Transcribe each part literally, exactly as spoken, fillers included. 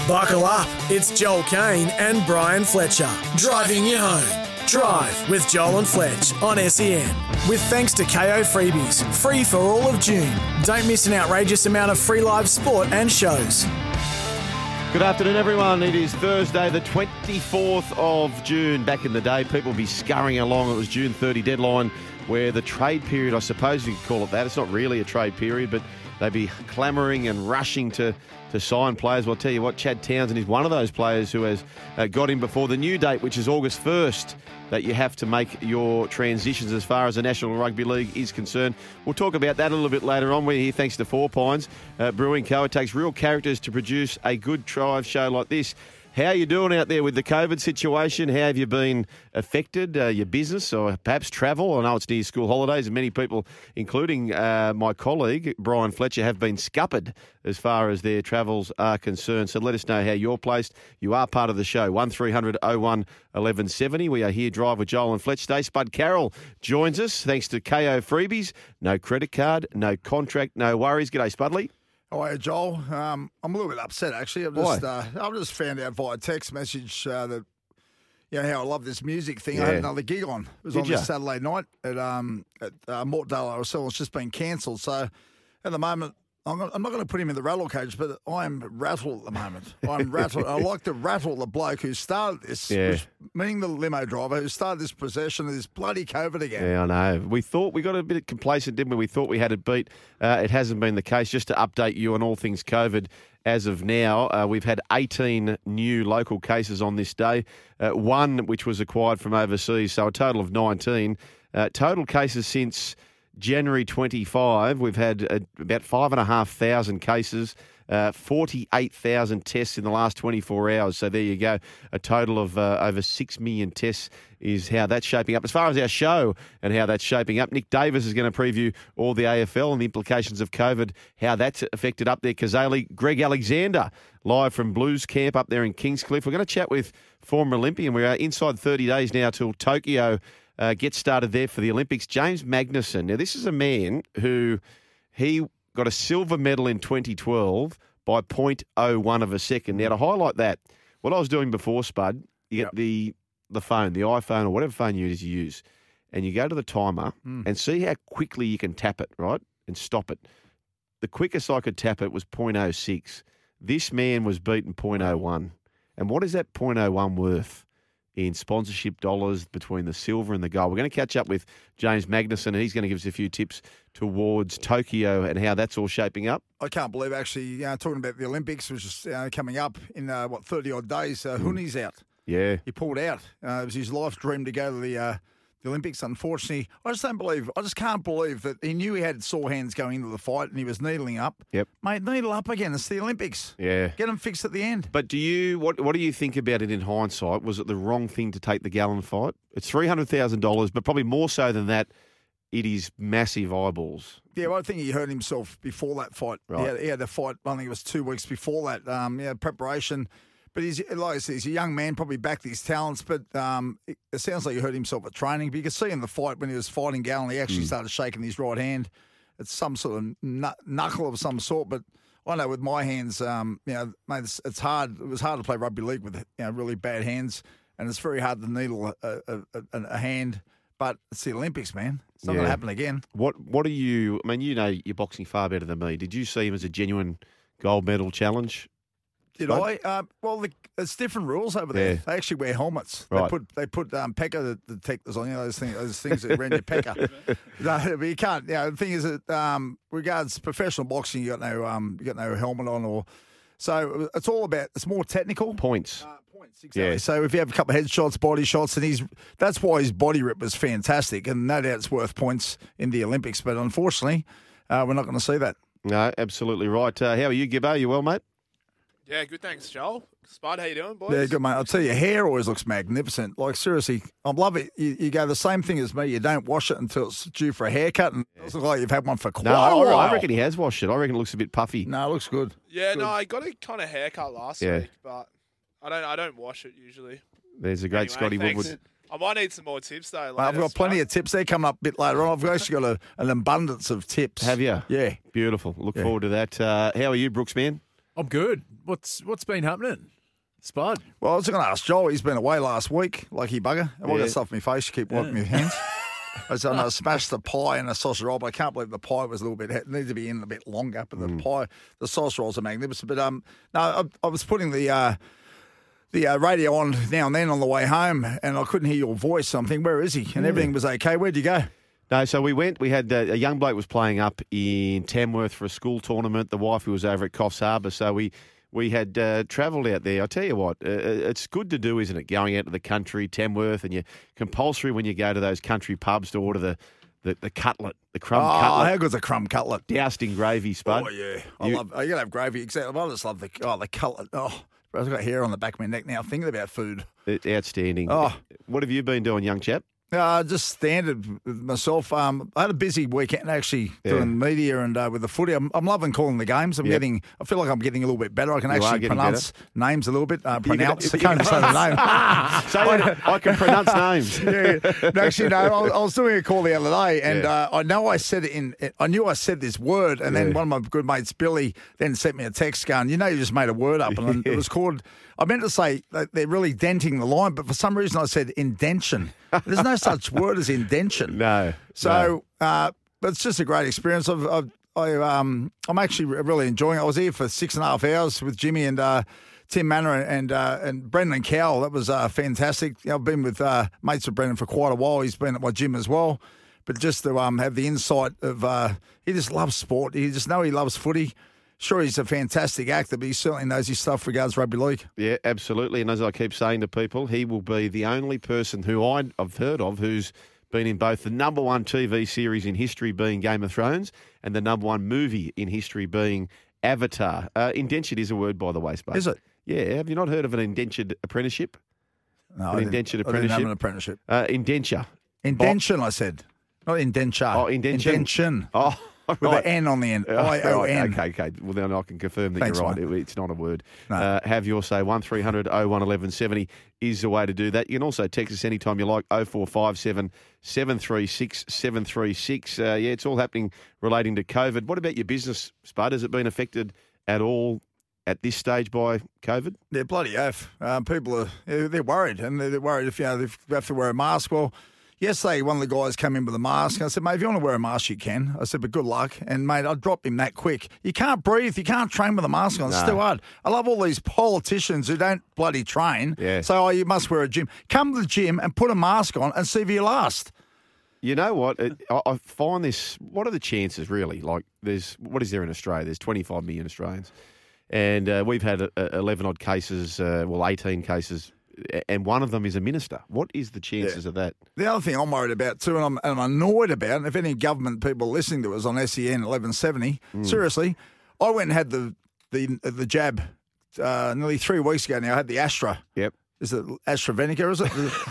Buckle up. It's Joel Kane and Brian Fletcher. Driving you home. Drive with Joel and Fletch on S E N. With thanks to K O Freebies. Free for all of June. Don't miss an outrageous amount of free live sport and shows. Good afternoon, everyone. It is Thursday, the twenty-fourth of June. Back in the day, people would be scurrying along. It was June thirtieth deadline, where the trade period, I suppose you could call it that. It's not really a trade period, but they'd be clamouring and rushing to, to sign players. Well, I'll tell you what, Chad Townsend is one of those players who has uh, got in before the new date, which is August first, that you have to make your transitions as far as the National Rugby League is concerned. We'll talk about that a little bit later on. We're here thanks to Four Pines uh, Brewing Co. It takes real characters to produce a good drive show like this. How are you doing out there with the COVID situation? How have you been affected, uh, your business or perhaps travel? I know it's near school holidays and many people, including uh, my colleague, Brian Fletcher, have been scuppered as far as their travels are concerned. So let us know how you're placed. You are part of the show. one three hundred oh one eleven seventy. We are here, Drive with Joel and Fletch today. Spud Carroll joins us thanks to K O Freebies. No credit card, no contract, no worries. G'day, Spudley. Hi, Joel. Um, I'm a little bit upset, actually. I've just, uh, I've just found out via text message uh, that, you know, how I love this music thing. Yeah. I had another gig on. It was Did on ya? this Saturday night at, um, at uh, Mortdale R S L. It's just been cancelled. So at the moment, I'm, gonna, I'm not going to put him in the rattle cage, but I'm rattled at the moment. I'm rattled. I like to rattle the bloke who started this, Yeah. which, meaning the limo driver who started this possession of this bloody COVID again. Yeah, I know. We thought we got a bit complacent, didn't we? We thought we had it beat. Uh, it hasn't been the case. Just to update you on all things COVID, as of now, uh, we've had eighteen new local cases on this day, uh, one which was acquired from overseas, so a total of nineteen. Uh, total cases since January twenty-five, we've had uh, about five and a half thousand cases, uh, forty-eight thousand tests in the last twenty-four hours. So there you go. A total of uh, over six million tests is how that's shaping up. As far as our show and how that's shaping up, Nick Davis is going to preview all the A F L and the implications of COVID, how that's affected up there. Kazali, Greg Alexander, live from Blues Camp up there in Kingscliff. We're going to chat with former Olympian. We are inside thirty days now till Tokyo Uh, get started there for the Olympics. James Magnussen. Now, this is a man who he got a silver medal in twenty twelve by zero point zero one of a second. Now, to highlight that, what I was doing before, Spud, you get Yep. the the phone, the iPhone or whatever phone you use, you use, and you go to the timer Mm. and see how quickly you can tap it, right, and stop it. The quickest I could tap it was zero point zero six. This man was beaten zero point zero one. And what is that zero point zero one worth in sponsorship dollars between the silver and the gold? We're going to catch up with James Magnussen, and he's going to give us a few tips towards Tokyo and how that's all shaping up. I can't believe, actually, you know, talking about the Olympics, which is uh, coming up in, uh, what, thirty-odd days, uh, Huni's out. Yeah. He pulled out. Uh, it was his life dream to go to the uh, the Olympics. Unfortunately, I just don't believe, I just can't believe that he knew he had sore hands going into the fight and he was needling up. Yep. Mate, needle up again. It's the Olympics. Yeah. Get him fixed at the end. But do you what what do you think about it in hindsight? Was it the wrong thing to take the Gallen fight? It's three hundred thousand dollars, but probably more so than that, it is massive eyeballs. Yeah, well, I think he hurt himself before that fight. Right. He had, he had a fight, I think it was two weeks before that. Um, yeah, preparation. But he's, like I said, he's a young man, probably backed his talents, but um, it, it sounds like he hurt himself at training. But you could see in the fight when he was fighting Gallen, he actually Mm. started shaking his right hand. It's some sort of kn- knuckle of some sort. But I know with my hands, um, you know, mate, it's, it's hard. It was hard to play rugby league with, you know, really bad hands, and it's very hard to needle a, a, a, a hand. But it's the Olympics, man. It's not Yeah. going to happen again. What what are you I mean, you know you're boxing far better than me. Did you see him as a genuine gold medal challenge? Did Spud? I? Uh, well, the, it's different rules over there. Yeah. They actually wear helmets. Right. They put they put um, Pekka detectors on, you know, those things, those things that around your Pekka. No, but you can't. You know, the thing is that um, regards professional boxing, you got no um, you got no helmet on, or so it's all about. It's more technical. Points. Uh, points, exactly. Yeah. So if you have a couple of headshots, body shots, and he's that's why his body rip was fantastic, and no doubt it's worth points in the Olympics. But unfortunately, uh, we're not going to see that. No, absolutely right. Uh, how are you, Gibbo? You well, mate? Yeah, good. Thanks, Joel. Spud, how you doing, boys? Yeah, good, mate. I'll tell you, your hair always looks magnificent. Like, seriously, I love it. You, you go the same thing as me. You don't wash it until it's due for a haircut, and it doesn't look like you've had one for quite No, a I, while. I reckon he has washed it. I reckon it looks a bit puffy. No, it looks good. Yeah, no, I got a kind of haircut last Yeah. week, but I don't. I don't wash it usually. There's a great Anyway, Scotty thanks. Woodward. I might need some more tips though. Mate, I've later, got plenty Spud. of tips there coming up a bit later on. I've actually got a, an abundance of tips. Have you? Yeah. Beautiful. Look Yeah. forward to that. Uh, how are you, Brooks, man? I'm good. What's What's been happening, Spud? Well, I was going to ask Joel. He's been away last week. Lucky bugger. Have I Yeah. got stuff in my face? You keep wiping your hands. I said, I smashed the pie and the sausage roll, but I can't believe the pie was a little bit, it needed to be in a bit longer, but the pie, the sausage rolls are magnificent. But um, no, I, I was putting the uh, the uh, radio on now and then on the way home, and I couldn't hear your voice. So I'm thinking, where is he? And everything was okay. Where'd you go? No, so we went, we had uh, a young bloke was playing up in Tamworth for a school tournament. The wife was over at Coffs Harbour, so we we had uh, travelled out there. I tell you what, uh, it's good to do, isn't it? Going out to the country, Tamworth, and you're compulsory when you go to those country pubs to order the, the, the cutlet, the crumb Oh, cutlet, how good's a crumb cutlet? doused in gravy, Spud. Oh, yeah. I You- love, oh, you got to have gravy. Exactly. I just love the, oh, the cutlet. Oh, I've got hair on the back of my neck now thinking about food. It- Outstanding. Oh. What have you been doing, young chap? Uh, just standard with myself. Um, I had a busy weekend actually Yeah. doing media and uh, with the footy. I'm, I'm loving calling the games. I'm Yep. getting. I feel like I'm getting a little bit better. I can You are actually getting pronounce names a little bit. Uh, You can- pronounce. I you can't can say the name. So I can pronounce names. yeah. No, actually, no. I was, I was doing a call the other day, and Yeah. uh, I know I said it in. I knew I said this word, and then Yeah. one of my good mates, Billy, then sent me a text going, "You know, you just made a word up," and it was called. I meant to say that they're really denting the line, but for some reason I said indention. There's no such word as indention. No. So, uh, but it's just a great experience. I've, I've, I, um, I'm actually re- really enjoying it. I was here for six and a half hours with Jimmy and uh, Tim Manor and uh, and Brendan Cowell. That was uh, fantastic. You know, I've been with uh, mates with Brendan for quite a while. He's been at my gym as well. But just to um, have the insight of uh, he just loves sport. He just know he loves footy. Sure, he's a fantastic actor, but he certainly knows his stuff regards rugby league. Yeah, absolutely. And as I keep saying to people, he will be the only person who I- I've heard of who's been in both the number one T V series in history being Game of Thrones and the number one movie in history being Avatar. Uh, indentured is a word, by the way, Spud. Is it? Yeah. Have you not heard of an indentured apprenticeship? No, An I didn't- indentured I didn't have apprenticeship? an apprenticeship. Uh, indenture. Indention, I said. Not indenture. Oh, indention. Indention. Oh, With right. an N on the end. Oh, I O right. N. Okay, okay. Well, then I can confirm that Thanks, you're right. mate. It- it's not a word. No. Uh, have your say. one three hundred oh one eleven seventy is the way to do that. You can also text us anytime you like, oh four five seven, seven three six, seven three six. Uh, yeah, it's all happening relating to COVID. What about your business, Spud? Has it been affected at all at this stage by COVID? Yeah, bloody oath. Um, people are yeah, they're worried, and they're, they're worried if you know if you have to wear a mask. Well, yesterday one of the guys came in with a mask. And I said, mate, if you want to wear a mask, you can. I said, but good luck. And mate, I dropped him that quick. You can't breathe. You can't train with a mask on. It's No. too hard. I love all these politicians who don't bloody train. Yeah. So oh, you must wear a gym. Come to the gym and put a mask on and see if you last. You know what? It, I, I find this. What are the chances, really? Like, there's what is there in Australia? There's twenty-five million Australians, and uh, we've had uh, eleven odd cases. Uh, well, eighteen cases, and one of them is a minister. What is the chances Yeah. of that? The other thing I'm worried about too, and I'm, and I'm annoyed about, and if any government people listening to us on S E N eleven seventy, Mm. seriously, I went and had the the the jab uh, nearly three weeks ago now. I had the Astra. Yep. Is it AstraZeneca, is it?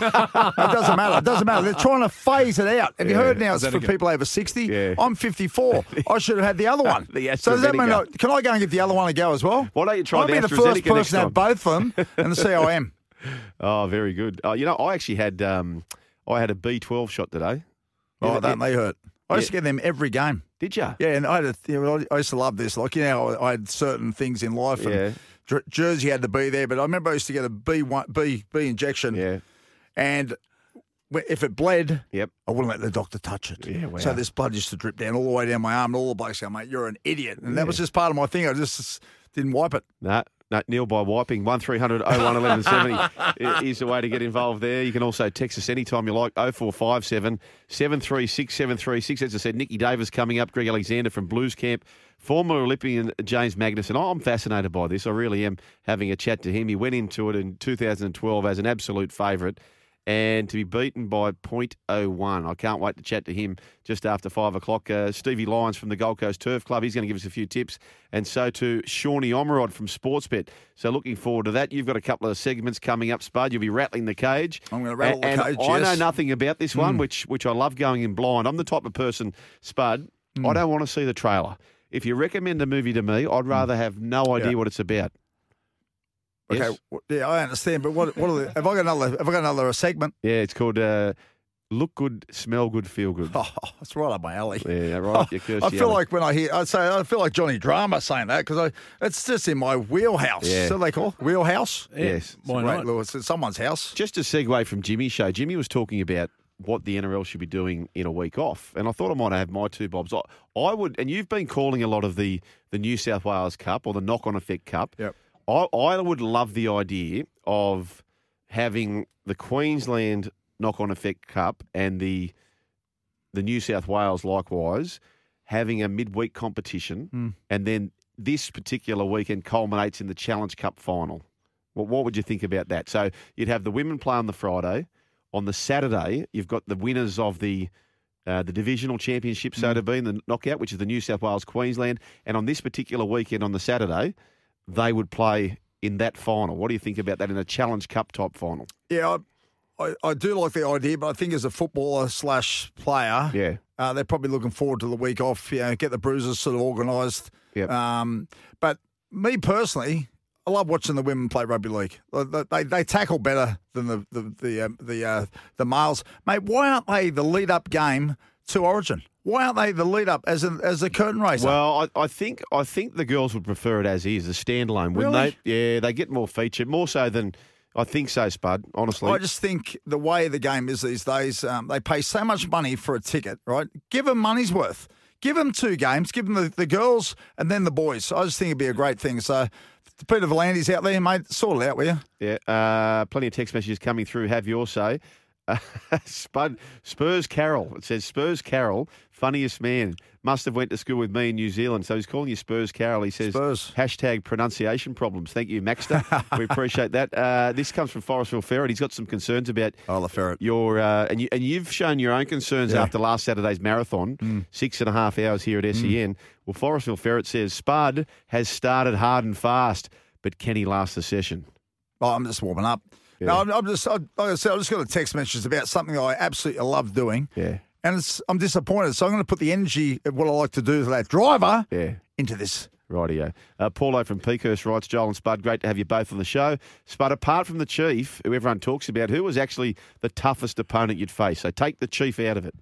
it doesn't matter. It doesn't matter. They're trying to phase it out. Have you Yeah, heard now it's for AstraZeneca. people over sixty? Yeah. I'm fifty-four. I should have had the other one. The so does that mean, AstraZeneca. I, can I go and get the other one to go as well? Why don't you try I'll the be the AstraZeneca first next person to have time? both of them and see how I am. Oh, very good. Uh, you know, I actually had um, I had a B twelve shot today. Oh, Yeah, don't yeah. they hurt? I used to Yeah. get them every game. Did you? Yeah, and I had a, you know, I used to love this. Like, you know, I I had certain things in life, and Yeah. Jer- Jersey had to be there. But I remember I used to get a B one, B B injection, Yeah. and wh- if it bled, Yep. I wouldn't let the doctor touch it. Yeah, wow. So this blood used to drip down all the way down my arm, and all the blokes go, "Mate, you're an idiot," and that was just part of my thing. I just didn't wipe it. No, no, Neil by wiping. one three hundred oh one eleven seventy is the way to get involved there. You can also text us anytime you like, oh four five seven, seven three six, seven three six. As I said, Nicky Davis coming up, Greg Alexander from Blues Camp, former Olympian James Magnuson. I'm fascinated by this. I really am having a chat to him. He went into it in two thousand twelve as an absolute favourite. And to be beaten by point oh one. I can't wait to chat to him just after five o'clock. Uh, Stevie Lyons from the Gold Coast Turf Club. He's going to give us a few tips. And so too, Shawnee Omerod from Sportsbet. So looking forward to that. You've got a couple of segments coming up, Spud. You'll be rattling the cage. I'm going to rattle and, the cage, and I know yes. nothing about this one, which which I love going in blind. I'm the type of person, Spud, I don't want to see the trailer. If you recommend a movie to me, I'd rather have no idea Yeah. what it's about. Okay, Yes? w- yeah, I understand. But what? What are the, have I got another? Have I got another segment? Yeah, it's called uh, Look good, smell good, feel good. Oh, that's right up my alley. Yeah, right up your I Kirsty feel alley. like when I hear, I say, I feel like Johnny Drama saying that because I, it's just in my wheelhouse. Yeah. So they call it? Wheelhouse. Yes. Why Right, not? Lewis, it's someone's house. Just a segue from Jimmy's show. Jimmy was talking about what the N R L should be doing in a week off, and I thought I might have my two bobs. I, I would, and you've been calling a lot of the the New South Wales Cup or the knock-on effect Cup. Yep. I, I would love the idea of having the Queensland knock-on effect Cup and the the New South Wales likewise having a midweek competition, Mm. and then this particular weekend culminates in the Challenge Cup final. Well, what would you think about that? So you'd have the women play on the Friday. On the Saturday, you've got the winners of the uh, the divisional championship, so to be, in the knockout, which is the New South Wales Queensland. And on this particular weekend, on the Saturday, they would play in that final. What do you think about that in a Challenge Cup type final? Yeah, I, I, I do like the idea, but I think as a footballer slash player, Yeah. uh, they're probably looking forward to the week off. You know, get the bruises sort of organised. Yep. Um, but me personally, I love watching the women play rugby league. They, they, they tackle better than the the the um, the, uh, the males, mate. Why aren't they the lead up game to Origin? Why aren't they the lead up as a as a curtain raiser? Well, I, I think I think the girls would prefer it as is, a standalone, wouldn't Really? they? Yeah, they get more featured, more so than I think so, Spud, honestly. I just think the way the game is these days, um, they pay so much money for a ticket, right? Give them money's worth. Give them two games. Give them the, the girls and then the boys. I just think it'd be a great thing. So, Peter Volandi's out there, mate. Sort it out, will you? Yeah, uh, plenty of text messages coming through. Have your say. Uh, Spud, Spurs Carroll. It says Spurs Carroll, funniest man. Must have went to school with me in New Zealand. So he's calling you Spurs Carroll. He says Spurs. hashtag pronunciation problems. Thank you, Maxter. We appreciate that. Uh, this comes from Forestville Ferret. He's got some concerns about Oh, the ferret. your uh, and you and you've shown your own concerns Yeah. after last Saturday's marathon, Mm. six and a half hours here at S E N. Well, Forestville Ferret says Spud has started hard and fast, but can he last the session? Oh, I'm just warming up. Yeah. No, I'm, I'm just, I, like I said, I just got a text message about something I absolutely love doing. Yeah, And it's, I'm disappointed. So I'm going to put the energy of what I like to do to that driver yeah. into this. Rightio. Uh, Paulo from Peakhurst writes, Joel and Spud, great to have you both on the show. Spud, apart from the Chief, who everyone talks about, who was actually the toughest opponent you'd face? So take the Chief out of it.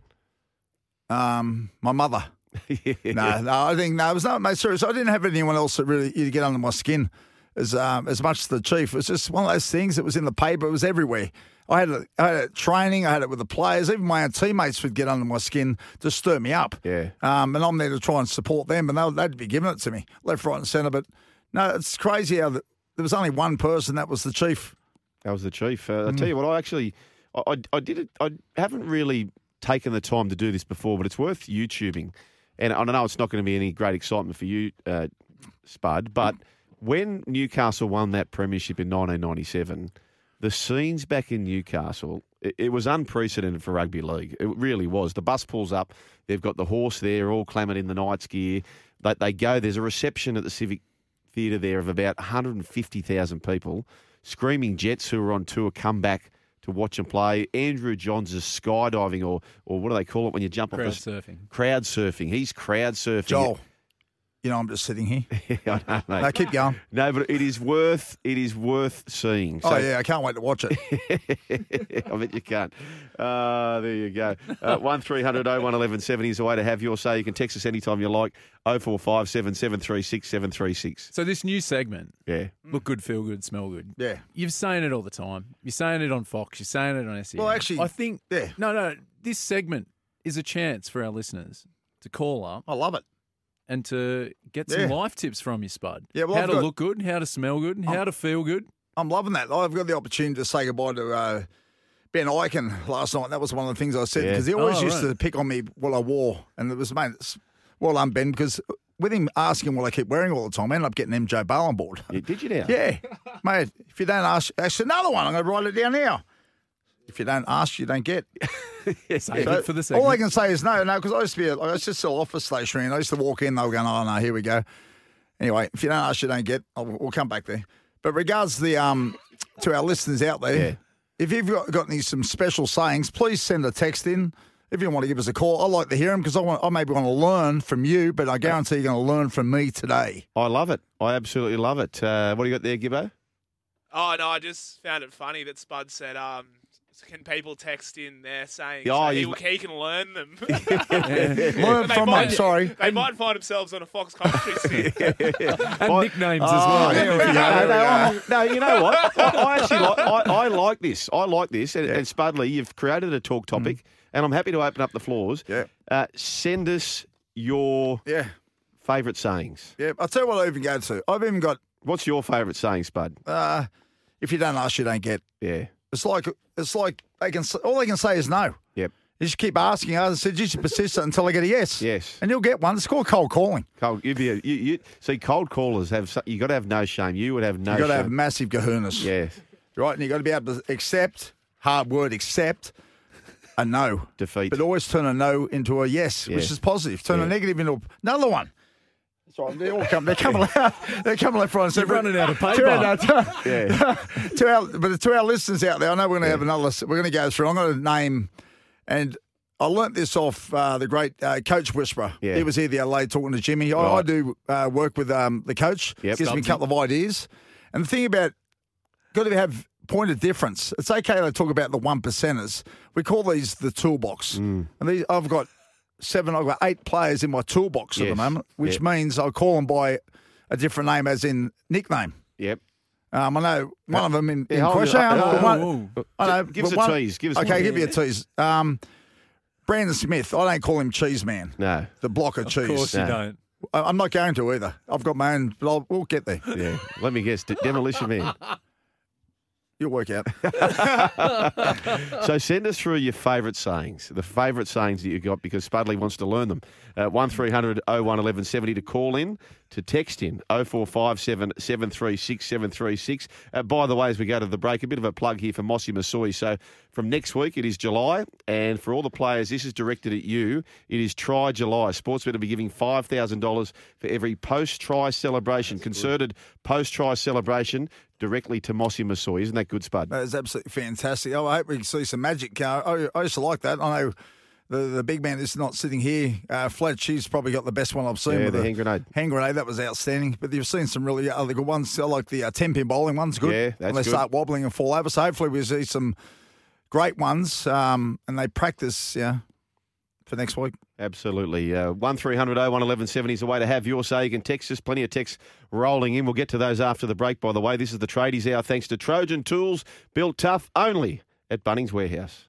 Um, my mother. No, no, I think, no, it was not, mate, serious. I didn't have anyone else that really you get under my skin as um, as much as the Chief. It was just one of those things. It was in the paper. It was everywhere. I had it, I had it training. I had it with the players. Even my own teammates would get under my skin to stir me up. Yeah. Um, and I'm there to try and support them, and they'll, they'd be giving it to me, left, right and centre. But, no, it's crazy how the, there was only one person, that was the Chief. That was the Chief. Uh, I'll tell you what, I actually, I, I, I did it, I haven't really taken the time to do this before, but it's worth YouTubing. And I know it's not going to be any great excitement for you, uh, Spud, but when Newcastle won that premiership in nineteen ninety-seven, the scenes back in Newcastle, it, it was unprecedented for rugby league. It really was. The bus pulls up. They've got the horse there, all clamoured in the Knights gear. They, they go. There's a reception at the Civic Theatre there of about one hundred fifty thousand people. Screaming Jets who are on tour come back to watch them play. Andrew Johns is skydiving, or or what do they call it when you jump Crowd off the surfing. crowd surfing. He's crowd surfing. Joel, you know, I'm just sitting here. I know, mate. No, keep going. No, but it is worth it is worth seeing. Oh, yeah, I can't wait to watch it. I bet you can't. Uh, there you go. Uh, one three hundred oh one eleven seventy is a way to have your say. You can text us anytime you like. oh four five seven, seven three six, seven three six. So this new segment, Yeah. look good, feel good, smell good. Yeah. You're saying it all the time. You're saying it on Fox. You're saying it on S E N. Well, actually, I think yeah. No, no. This segment is a chance for our listeners to call up I love it. and to get some Yeah. life tips from you, Spud. Yeah, well, how I've to got- look good, how to smell good, and how to feel good. I'm loving that. I've got the opportunity to say goodbye to uh, Ben Eichen last night. That was one of the things I said Yeah. because he always Oh, used right. to pick on me what I wore. And it was, mate, it's, well done, Ben, because with him asking what I keep wearing all the time, I ended up getting M J Bale on board. Yeah, did you now? Yeah, mate, if you don't ask, actually another one, I'm going to write it down now. If you don't ask, you don't get. Save So it for the segment. all I can say is no, no, because I used to be, a, I used to sell office stationery, and I used to walk in, they were going, oh, no, here we go. Anyway, if you don't ask, you don't get. I'll, we'll come back there. But regards to the um to our listeners out there, Yeah. if you've got, got any some special sayings, please send a text in. If you want to give us a call, I like to hear them because I want, I maybe want to learn from you, but I guarantee you're going to learn from me today. I love it. I absolutely love it. Uh, what do you got there, Gibbo? Oh, no, I just found it funny that Spud said um, Can people text in there saying Oh, so he, you- he can learn them? Learn They from might- them, sorry. They might find themselves on a Fox commentary stick. And nicknames as well. Oh, there we go. No, There we no, go. I- no, you know what? I, I actually like, I, I like this. I like this. And, and Spudley, you've created a talk topic, and I'm happy to open up the floors. Yeah. Uh, send us your Yeah, favourite sayings. yeah. I'll tell you what I even go to. I've even got, What's your favourite saying, Spud? uh, if you don't ask, you don't get. Yeah. It's like it's like they can s- all they can say is no. Yep. You just keep asking. I said you should persist until I get a yes. Yes. And you'll get one. It's called cold calling. Cold, you'd be a, you, you, see, cold callers have, so- you got to have no shame. You would have no You've got to have shame. massive kahunas. Yes. Right, and you've got to be able to accept, hard word, accept a no. Defeat. But always turn a no into a yes, Yeah. which is positive. Turn Yeah. a negative into a, another one. That's right. They all come. They're coming out. They're coming left, right, and centre. running out of To paper. our, to, Yeah. to our, but to our listeners out there, I know we're going to have another. We're going to go through. I'm going to name, and I learnt this off uh, the great uh, Coach Whisperer. Yeah. He was here the other day talking to Jimmy. I, I Right. do uh, work with um, the coach. Yep. Gives me a couple of ideas. And the thing about got to have point of difference. It's okay to talk about the one percenters. We call these the toolbox. Mm. And these, I've got seven, I've got eight players in my toolbox at Yes. the moment, which Yep. means I'll call them by a different name, as in nickname. Yep. Um, I know one of them in, Yeah, in hold question. it up. I know Oh, one- oh. I know, Give us but a one- tease. Give us okay, one. give me a tease. Um, Brandon Smith, I don't call him Cheese Man, No. the block of, Of cheese. course No. you don't. I- I'm not going to either. I've got my own, but I'll, we'll get there. Yeah. Let me guess. D- Demolition Man. You'll work out. So send us through your favourite sayings, the favourite sayings that you got, because Spudley wants to learn them. Uh, one three hundred oh one eleven seventy to call in, to text in oh four five seven, seven three six, seven three six. Uh, by the way, as we go to the break, a bit of a plug here for Mossy Masoi. So from next week, it is July, and for all the players, this is directed at you. It is Try July. Sportsbet will be giving five thousand dollars for every post-try celebration, concerted post-try celebration directly to Mossy Masoi. Isn't that good, Spud? That is absolutely fantastic. Oh, I hope we can see some magic. Uh, I, I used to like that. I know the, the big man is not sitting here. Uh, Fletch, he's probably got the best one I've seen. Yeah, with the hand grenade. Hand grenade, that was outstanding. But you've seen some really other good ones. I like the uh, ten-pin bowling one's good. Yeah, that's when they good. start wobbling and fall over. So hopefully we'll see some great ones, um, and they practice yeah, for next week. Absolutely. Uh, one three hundred oh one eleven seventy is the way to have your say. You can text us. Plenty of texts rolling in. We'll get to those after the break, by the way. This is the Tradies Hour thanks to Trojan Tools, built tough only at Bunnings Warehouse.